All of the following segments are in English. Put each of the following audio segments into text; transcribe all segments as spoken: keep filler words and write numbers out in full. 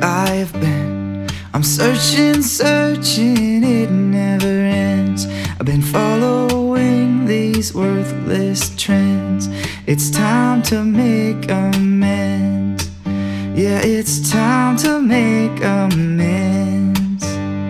I've been. I'm searching, searching, it never ends. I've been following these worthless trends. It's time to make amends. Yeah, it's time to make amends.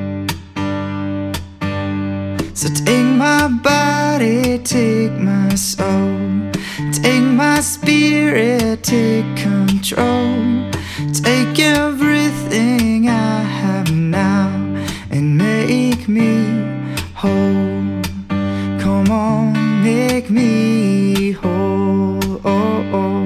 So take my body, take my soul, take my spirit, take control. Take everything I have now and make me whole. Come on, make me whole. Oh, oh.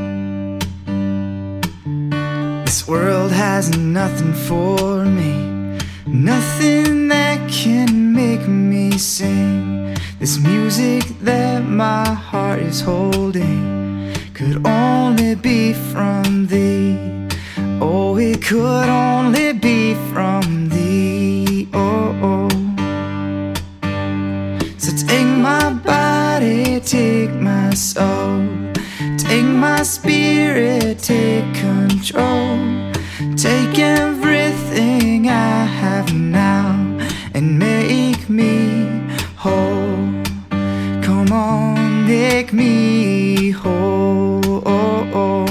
This world has nothing for me, nothing that can make me sing. This music that my heart is holding could only be from thee. Oh, it could only be from thee. Oh, oh. So take my body, take my soul, take my spirit, take control. Take everything I have now and make me whole. Come on, make me whole. Oh, oh.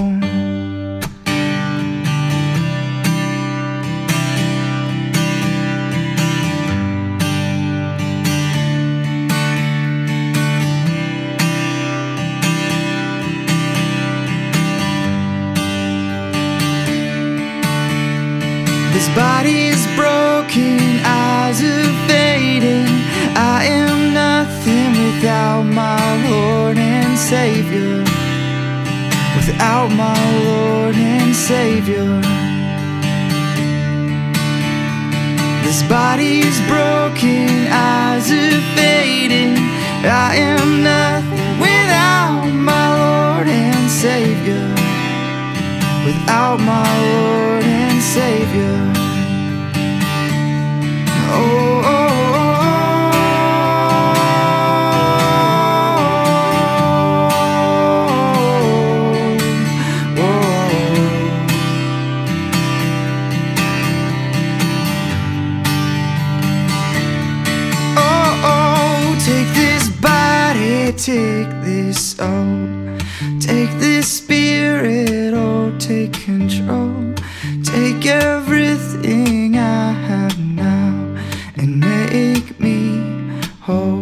This body is broken, eyes are fading. I am nothing without my Lord and Savior. Without my Lord and Savior. This body is broken, eyes are fading. I am nothing without my Lord and Savior. Without my Lord and Savior. Oh, oh, oh, oh, oh, oh. Take this body, take this soul, take this spirit, oh, take control. Take everything I have now and make me whole.